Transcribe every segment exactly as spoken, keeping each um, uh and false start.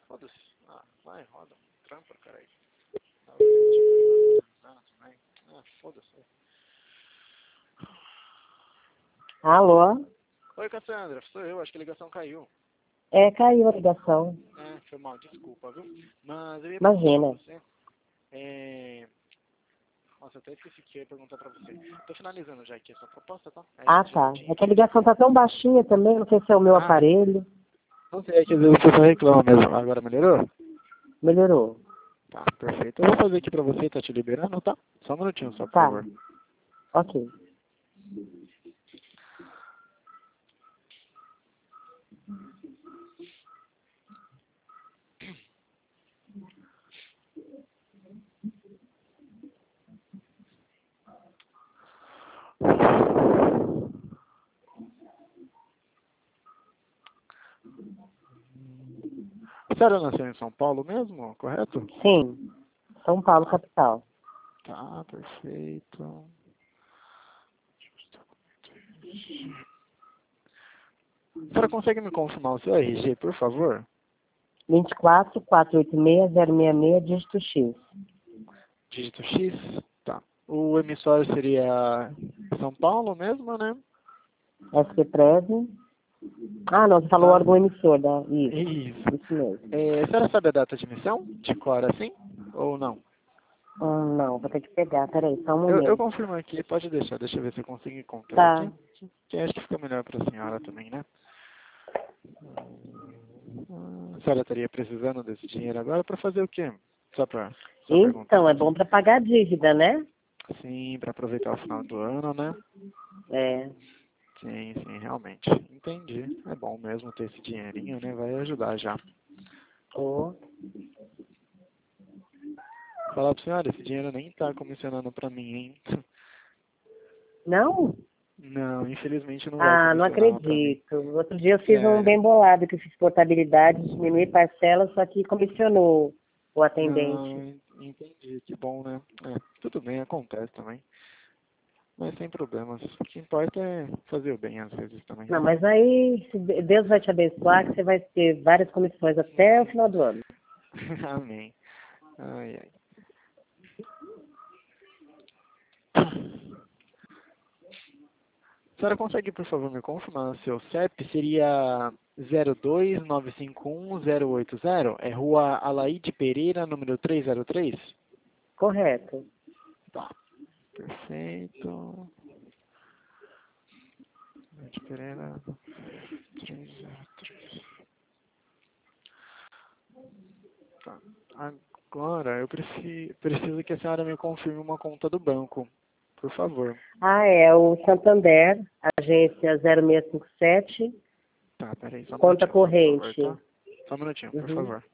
foda-se. Ah, vai, roda. Trampa, caralho. Ah, foda-se. Alô? Oi, Cassandra, sou eu, acho que a ligação caiu. É, caiu a ligação. É, foi mal, desculpa, viu? Mas eu ia Imagina. perguntar pra você. É... Nossa, eu até esqueci que eu ia perguntar pra você. Tô finalizando já aqui essa proposta, tá? Aí a Ah, gente tá. já É que a ligação tá tão baixinha também, não sei se é o meu Ah, aparelho. não sei, é que às vezes você só reclama mesmo. Agora melhorou? Melhorou. Tá, perfeito. Eu vou fazer aqui pra você, tá te liberando, tá? Só um minutinho, só, por Tá. favor. Ok. A senhora nasceu em São Paulo mesmo, correto? Sim. São Paulo, capital. Tá, perfeito. A senhora consegue me confirmar o seu R G, por favor? vinte e quatro, quatrocentos e oitenta e seis, zero seis seis, dígito X. Dígito X? Tá. O emissório seria São Paulo mesmo, né? S P treze. Ah, não, você falou o Tá. órgão emissor, da... Isso. Isso. Isso mesmo. É, a senhora sabe a data de emissão? De cor assim? Ou não? Hum, não, vou ter que pegar. Peraí, só um Eu, eu momento. confirmo aqui, pode deixar, deixa eu ver se eu consigo encontrar Tá. aqui. Que acho que fica melhor para a senhora também, né? Ah, a senhora estaria precisando desse dinheiro agora para fazer o quê? Só para só Então, perguntando é bom assim. para pagar a dívida, né? Sim, para aproveitar o final do ano, né? É. Sim, sim, realmente. Entendi. É bom mesmo ter esse dinheirinho, né? Vai ajudar já. Oh. Falar pra senhora, esse dinheiro nem tá comissionando pra mim, hein? Não? Não, infelizmente não vai Ah, não comissionar pra mim. acredito. Outro dia eu fiz um Sério. bem bolado, que eu fiz portabilidade, diminuir parcela, só que comissionou o atendente. Não, entendi. Que bom, né? É, tudo bem, acontece também. Mas sem problemas. O que importa é fazer o bem às vezes também, Não, né? mas aí se Deus vai te abençoar, que você vai ter várias comissões até o final do ano. Amém. Ai, ai. A senhora consegue, por favor, me confirmar? Seu C E P seria zero dois nove cinco um zero oito zero? É Rua Alaide Pereira, número trezentos e três? Correto. Tá. Perfeito. Alaide Pereira, trezentos e três. Tá. Agora, eu preciso, preciso que a senhora me confirme uma conta do banco, por favor. Ah, é o Santander, agência zero seis cinco sete, Tá, peraí, só um conta minutinho, só, por favor, corrente. tá? Só um minutinho, por Uhum. favor.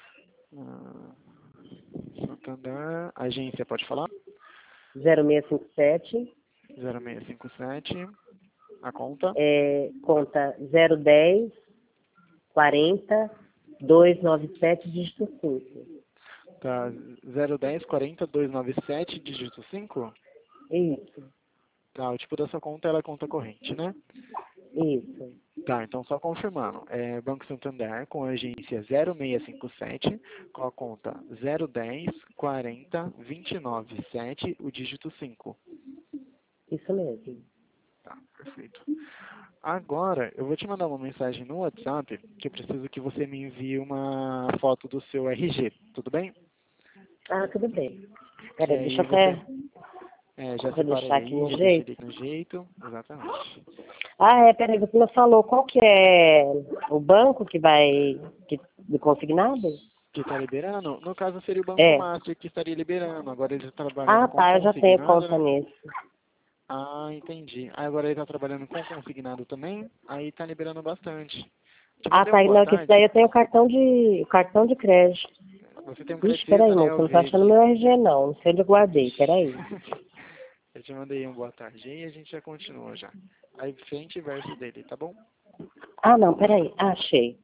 Ah, Santander, agência, pode falar? zero seis cinco sete, zero seis cinco sete, a conta? é, conta zero dez, quarenta, duzentos e noventa e sete, dígito cinco. Tá, zero dez quarenta duzentos e noventa e sete, dígito cinco? Isso, Tá, o tipo da sua conta ela é conta corrente, né? isso, Tá, então só confirmando. É Banco Santander com a agência zero seis cinco sete, com a conta zero dez quarenta vinte e nove sete, o dígito cinco. isso mesmo. Tá, perfeito. Agora, eu vou te mandar uma mensagem no WhatsApp que eu preciso que você me envie uma foto do seu R G, tudo bem? Ah, tudo bem. Que Peraí, deixa aí eu até, você é, já vou separa deixar ele aqui aí, no já deixa ele jeito. no jeito. Exatamente. Ah, é, peraí, você não falou qual que é o banco que vai, que, do consignado? Que está liberando? No caso seria o Banco É. Master que estaria liberando. Agora ele está trabalhando Ah, com tá, eu já tenho consignado, conta né? nesse. Ah, entendi. Aí agora ele está trabalhando com consignado também, aí está liberando bastante. Te Ah, mandei tá, um boa não, que esse daí tarde. eu tenho cartão de, cartão de crédito. Você tem um Ixi, crédito peraí, setorial moço, eu não tô achando verde. meu R G não, não sei onde eu guardei, peraí. Eu te mandei um boa tarde e a gente já continua já. Aí frente e verso dele, tá bom? Ah, não, peraí, ah, achei.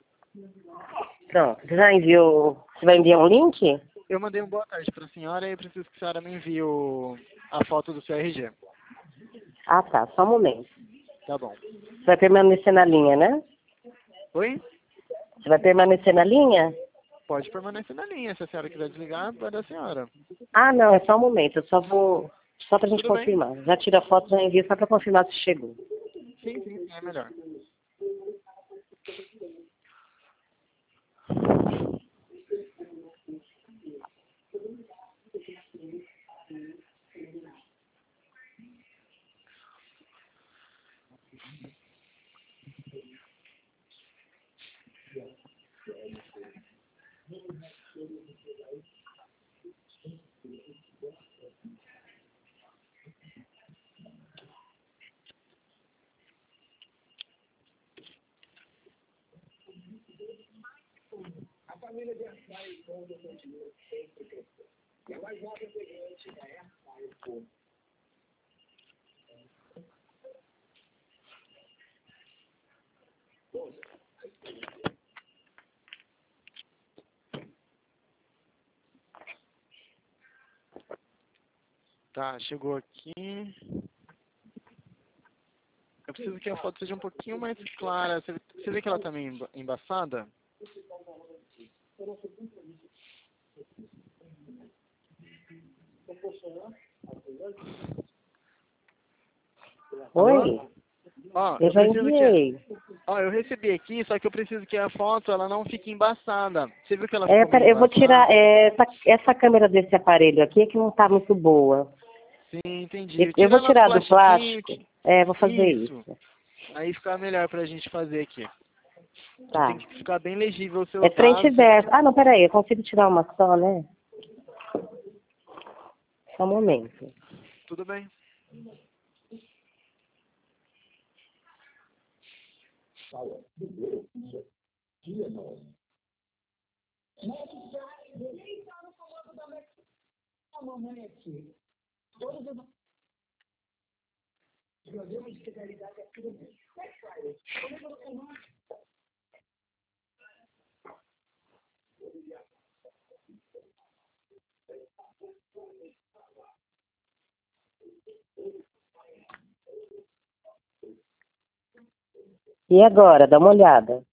Pronto, você já enviou, você vai enviar um link? Eu mandei um boa tarde para a senhora e eu preciso que a senhora me envie o, a foto do seu R G. Ah, tá, só um momento. Tá bom. Você vai permanecer na linha, né? Oi? Você vai permanecer na linha? pode permanecer na linha. Se a senhora quiser desligar, vai da senhora. Ah, não, é só um momento. Eu só vou... Só pra gente Tudo bem. confirmar. Já tira a foto, já envia só pra confirmar se chegou. Sim, sim, sim, é melhor. Tá, chegou aqui. Eu preciso que a foto seja um pouquinho mais clara. Você, você vê que ela tá meio emba- embaçada? Oi? Alô? Ó, Eu eu já preciso que... enviei. Ó, eu recebi aqui, só que eu preciso que a foto ela não fique embaçada. Você viu que ela É, ficou meio pera, eu vou tirar... embaçada? é, essa, essa câmera desse aparelho aqui é que não tá muito boa. Sim, entendi. Eu, eu Tira vou ela do tirar do plastiquinho. plástico. ti- É, vou fazer Isso. isso. Aí fica melhor pra gente fazer aqui. Que tem Tá. que ficar bem legível os É seus frente e dados. verso. Ah, não, peraí. Eu consigo tirar uma só, né? Só um momento. Tudo bem. E agora? Dá uma olhada.